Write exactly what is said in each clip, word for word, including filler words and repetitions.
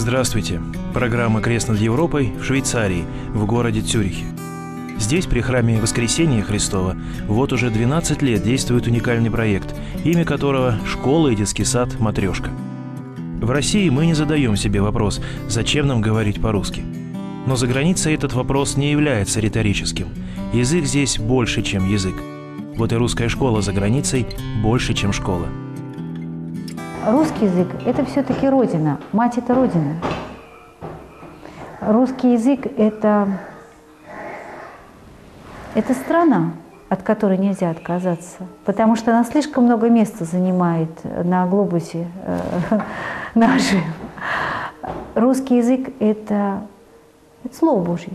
Здравствуйте! Программа «Крест над Европой» в Швейцарии, в городе Цюрихе. Здесь, при храме Воскресения Христова, вот уже двенадцать лет действует уникальный проект, имя которого «Школа и детский сад «Матрешка». В России мы не задаем себе вопрос, зачем нам говорить по-русски. Но за границей этот вопрос не является риторическим. Язык здесь больше, чем язык. Вот и русская школа за границей больше, чем школа. Русский язык – это все-таки родина. Мать – это родина. Русский язык – это, это страна, от которой нельзя отказаться, потому что она слишком много места занимает на глобусе э, нашем. Русский язык – это, это Слово Божье.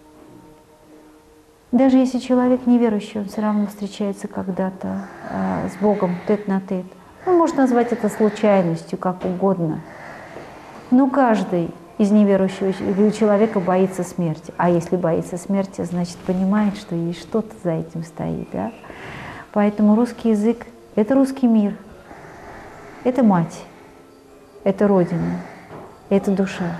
Даже если человек неверующий, он все равно встречается когда-то э, с Богом тет-на-тет. Он может назвать это случайностью, как угодно. Но каждый из неверующего человека боится смерти. А если боится смерти, значит, понимает, что есть что-то за этим стоит. Да? Поэтому русский язык – это русский мир. Это мать, это родина, это душа.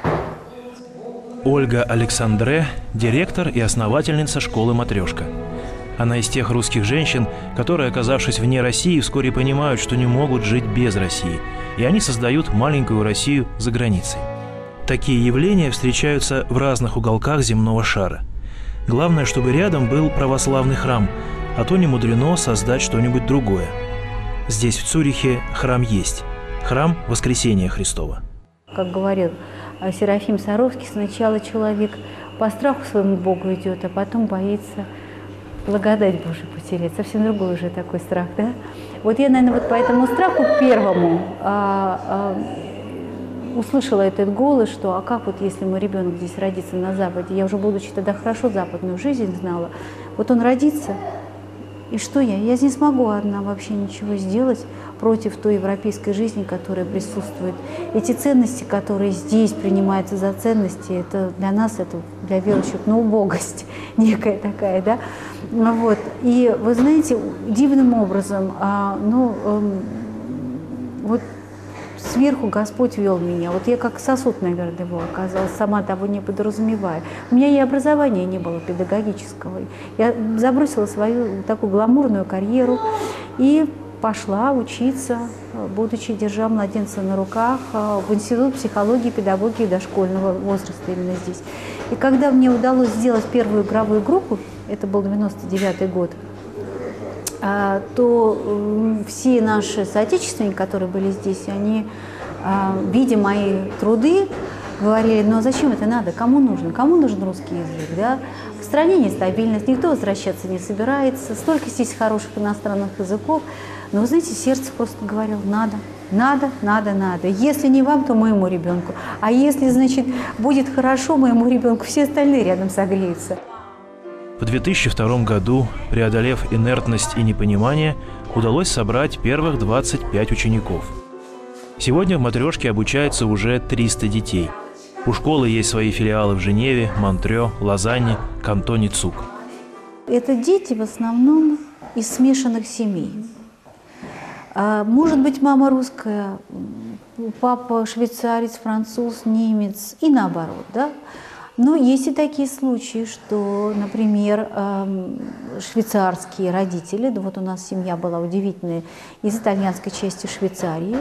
Ольга Александре – директор и основательница школы «Матрешка». Она из тех русских женщин, которые, оказавшись вне России, вскоре понимают, что не могут жить без России, и они создают маленькую Россию за границей. Такие явления встречаются в разных уголках земного шара. Главное, чтобы рядом был православный храм, а то не мудрено создать что-нибудь другое. Здесь, в Цюрихе, храм есть. Храм Воскресения Христова. Как говорил Серафим Саровский, сначала человек по страху своему Богу идет, а потом боится благодать Божию потерять. Совсем другой уже такой страх, да? Вот я, наверное, вот по этому страху первому а, а, услышала этот голос, что а как вот если мой ребенок здесь родится на Западе, я уже будучи тогда хорошо западную жизнь знала, вот он родится, и что я? Я не смогу одна вообще ничего сделать против той европейской жизни, которая присутствует. Эти ценности, которые здесь принимаются за ценности, это для нас, это для верующих, ну, убогость некая такая, да? Вот. И вы знаете, дивным образом, а, ну, э, вот сверху Господь вел меня. Вот я как сосуд, наверное, его оказалась, сама того не подразумевая. У меня и образования не было педагогического. Я забросила свою такую гламурную карьеру и пошла учиться, будучи держа младенца на руках, в Институт психологии и педагогики дошкольного возраста именно здесь. И когда мне удалось сделать первую игровую группу, это был девяносто девятый год, то все наши соотечественники, которые были здесь, они, видя мои труды, говорили: ну а зачем это надо, кому нужно, кому нужен русский язык, да? В стране нестабильность, никто возвращаться не собирается, столько здесь хороших иностранных языков. Но, вы знаете, сердце просто говорило: надо, надо, надо, надо. Если не вам, то моему ребенку. А если, значит, будет хорошо моему ребенку, все остальные рядом согреются. В две тысячи втором году, преодолев инертность и непонимание, удалось собрать первых двадцать пять учеников. Сегодня в «Матрешке» обучается уже триста детей. У школы есть свои филиалы в Женеве, Монтрео, Лозанне, Кантоне Цуг. Это дети в основном из смешанных семей. Может быть, мама русская, папа швейцарец, француз, немец и наоборот, да? Но есть и такие случаи, что, например, швейцарские родители, да, вот у нас семья была удивительная, из итальянской части Швейцарии,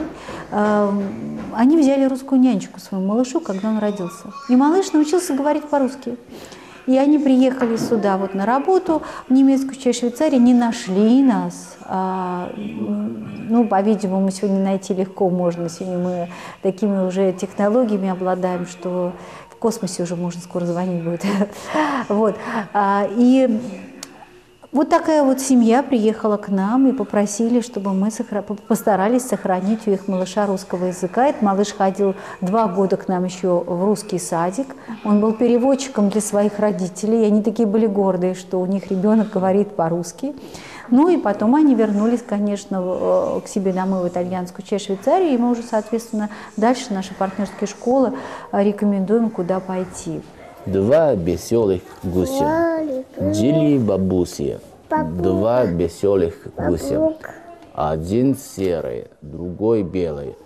они взяли русскую нянечку своему малышу, когда он родился. И малыш научился говорить по-русски. И они приехали сюда вот на работу в немецкую часть Швейцарии, не нашли нас. А, ну, по-видимому, сегодня найти легко можно. Сегодня мы такими уже технологиями обладаем, что в космосе уже можно скоро звонить будет. Вот. А, и вот такая вот семья приехала к нам и попросили, чтобы мы постарались сохранить у их малыша русского языка. Этот малыш ходил два года к нам еще в русский садик. Он был переводчиком для своих родителей. И они такие были гордые, что у них ребенок говорит по-русски. Ну и потом они вернулись, конечно, к себе домой в итальянскую часть Швейцарии. И мы уже, соответственно, дальше наши партнерские школы рекомендуем, куда пойти. Два веселых гуся. Жили бабуси. Два веселых гуся. Один серый, другой белый.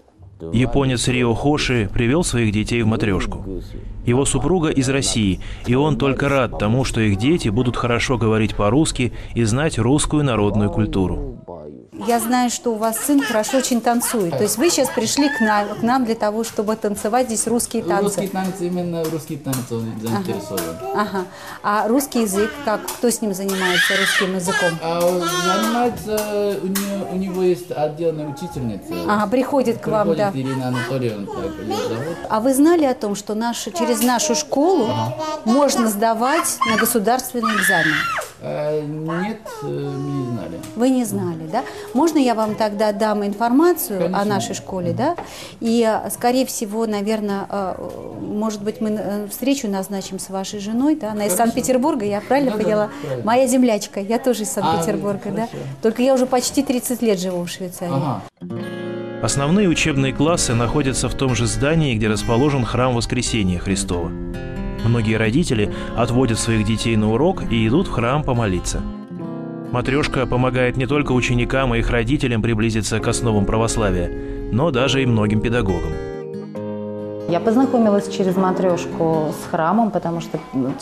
Японец Рио Хоши привел своих детей в матрешку. Его супруга из России, и он только рад тому, что их дети будут хорошо говорить по-русски и знать русскую народную культуру. Я знаю, что у вас сын хорошо очень танцует. То есть вы сейчас пришли к нам, к нам для того, чтобы танцевать здесь русские танцы. Русский танец, именно русский танец он заинтересован. Ага. ага. А русский язык, как? Кто с ним занимается русским языком? А занимается, у него, у него есть отдельная учительница. Ага, приходит к вам, да. Ирина Анатольевна, так ее зовут. А вы знали о том, что наш, через нашу школу ага. можно сдавать на государственный экзамен? А, нет, мы не знали. Вы не знали, да? Можно я вам тогда дам информацию Конечно. О нашей школе, да? И, скорее всего, наверное, может быть, мы встречу назначим с вашей женой, да? Она из Санкт-Петербурга, я правильно да, поняла? Да, правильно. Моя землячка, я тоже из Санкт-Петербурга, а, да? Только я уже почти тридцать лет живу в Швейцарии. Ага. Основные учебные классы находятся в том же здании, где расположен храм Воскресения Христова. Многие родители отводят своих детей на урок и идут в храм помолиться. Матрешка помогает не только ученикам и их родителям приблизиться к основам православия, но даже и многим педагогам. Я познакомилась через матрешку с храмом, потому что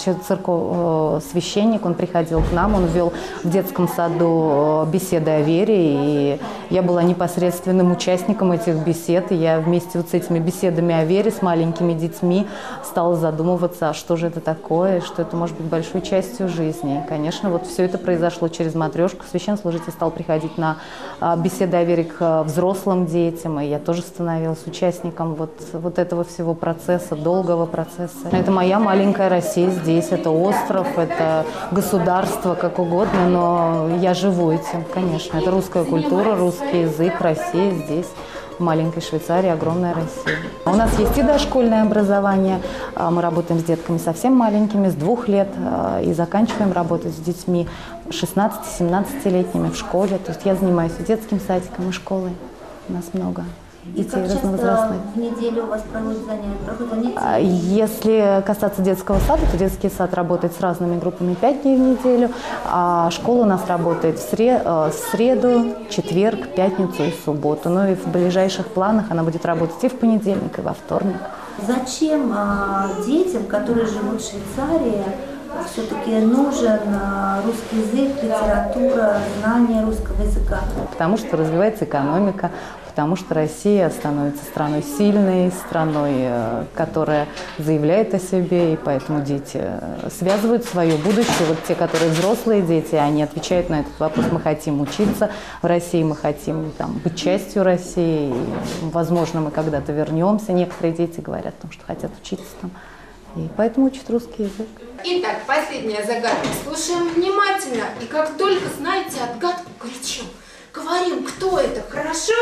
церковь, священник, он приходил к нам, он вел в детском саду беседы о вере, и я была непосредственным участником этих бесед. И я вместе вот с этими беседами о вере с маленькими детьми стала задумываться, а что же это такое, что это может быть большой частью жизни. И, конечно, вот все это произошло через матрешку. Священнослужитель стал приходить на беседы о вере к взрослым детям, и я тоже становилась участником вот, вот этого всего. всего процесса, долгого процесса. Это моя маленькая Россия здесь, это остров, это государство, как угодно, но я живу этим, конечно. Это русская культура, русский язык, Россия здесь, в маленькой Швейцарии, огромная Россия. У нас есть и дошкольное образование, мы работаем с детками совсем маленькими, с двух лет, и заканчиваем работать с детьми шестнадцати-семнадцатилетними в школе. То есть я занимаюсь и детским садиком, и школой, у нас много. И как часто в неделю у вас проводят занятия? Если касаться детского сада, то детский сад работает с разными группами пять дней в неделю, а школа у нас работает в среду, среду, четверг, пятницу и субботу. Ну и в ближайших планах она будет работать и в понедельник, и во вторник. Зачем а, детям, которые живут в Швейцарии, все-таки нужен русский язык, литература, знание русского языка? Потому что развивается экономика, потому что Россия становится страной сильной, страной, которая заявляет о себе, и поэтому дети связывают свое будущее. Вот те, которые взрослые дети, они отвечают на этот вопрос. Мы хотим учиться в России, мы хотим там, быть частью России, и, возможно, мы когда-то вернемся. Некоторые дети говорят о том, что хотят учиться там, и поэтому учат русский язык. Итак, последняя загадка. Слушаем внимательно, и как только знаете отгадку, кричим. Говорим, кто это, хорошо?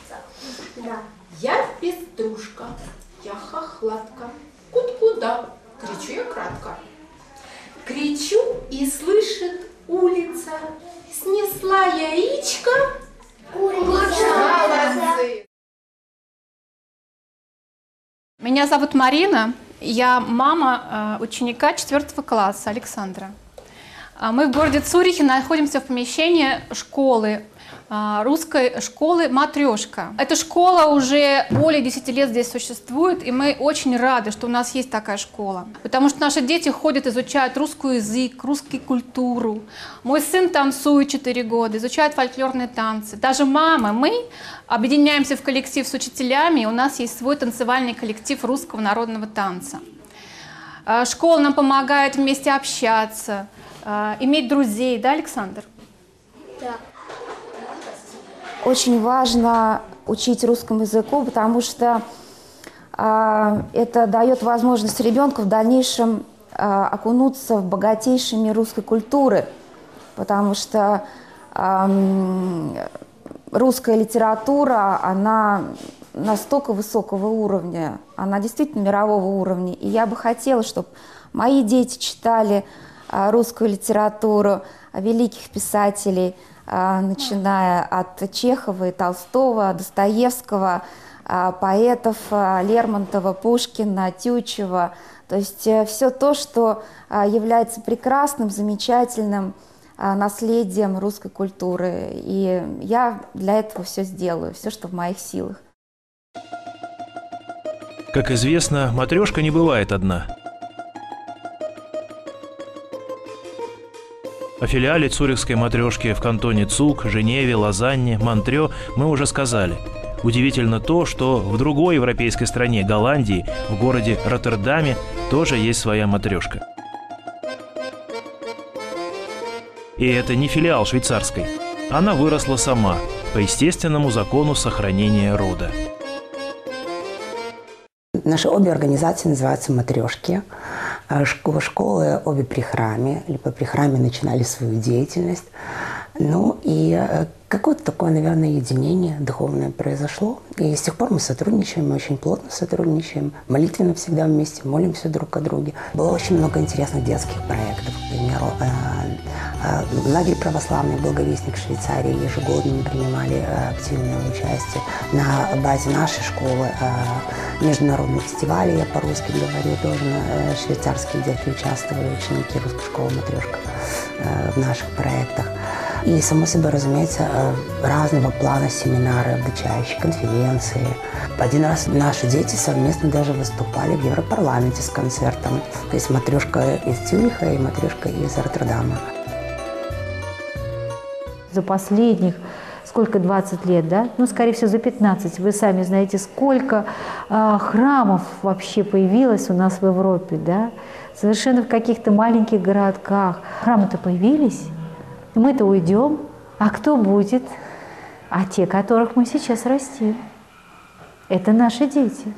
Да. Я пеструшка, я хохлатка, кут-куда, кричу я кратко. Кричу, и слышит улица, снесла яичко. Молодцы! Меня зовут Марина, я мама ученика четвертого класса Александра. Мы в городе Цюрихе находимся в помещении школы, русской школы «Матрешка». Эта школа уже более десяти лет здесь существует, и мы очень рады, что у нас есть такая школа. Потому что наши дети ходят, изучают русский язык, русскую культуру. Мой сын танцует четыре года, изучает фольклорные танцы. Даже мама, мы объединяемся в коллектив с учителями, и у нас есть свой танцевальный коллектив русского народного танца. Школа нам помогает вместе общаться, иметь друзей, да, Александр? Да. Очень важно учить русскому языку, потому что э, это дает возможность ребенку в дальнейшем э, окунуться в богатейший мир русской культуры, потому что э, русская литература, она настолько высокого уровня, она действительно мирового уровня. И я бы хотела, чтобы мои дети читали э, русскую литературу великих писателей, начиная от Чехова и Толстого, Достоевского, поэтов Лермонтова, Пушкина, Тютчева. То есть все то, что является прекрасным, замечательным наследием русской культуры. И я для этого все сделаю, все, что в моих силах. Как известно, матрешка не бывает одна. О филиале цюрихской матрешки в кантоне Цуг, Женеве, Лозанне, Монтрё мы уже сказали. Удивительно то, что в другой европейской стране, Голландии, в городе Роттердаме, тоже есть своя матрешка. И это не филиал швейцарской. Она выросла сама, по естественному закону сохранения рода. Наши обе организации называются «Матрешки». Школы обе при храме, либо при храме начинали свою деятельность. Ну и какое-то такое, наверное, единение духовное произошло. И с тех пор мы сотрудничаем, мы очень плотно сотрудничаем, молитвенно всегда вместе, молимся друг о друге. Было очень много интересных детских проектов. К примеру, лагерь православный «Благовестник» в Швейцарии, ежегодно мы принимали активное участие. На базе нашей школы международные фестивали, я по-русски говорю, тоже швейцарские дети участвовали, ученики русской школы «Матрешка» в наших проектах. И, само собой, разумеется, разного плана семинары, обучающие, конференции. Один раз наши дети совместно даже выступали в Европарламенте с концертом. То есть матрешка из Цюриха и матрешка из Роттердама. За последних, сколько, двадцать лет, да? Ну, скорее всего, за пятнадцать. Вы сами знаете, сколько э, храмов вообще появилось у нас в Европе, да? Совершенно в каких-то маленьких городках. Храмы-то появились. Мы-то уйдем, а кто будет? А те, которых мы сейчас растим. Это наши дети.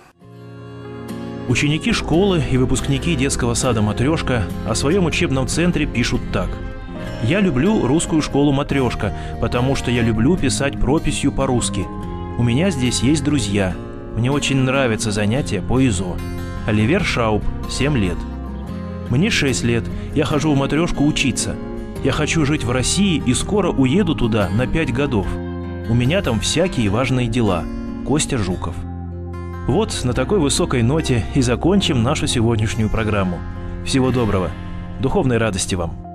Ученики школы и выпускники детского сада «Матрешка» о своем учебном центре пишут так. «Я люблю русскую школу «Матрешка», потому что я люблю писать прописью по-русски. У меня здесь есть друзья. Мне очень нравится занятие по ИЗО. Оливер Шауп, семь лет. Мне шесть лет, я хожу в «Матрешку» учиться. Я хочу жить в России и скоро уеду туда на пять годов. У меня там всякие важные дела. Костя Жуков». Вот на такой высокой ноте и закончим нашу сегодняшнюю программу. Всего доброго. Духовной радости вам.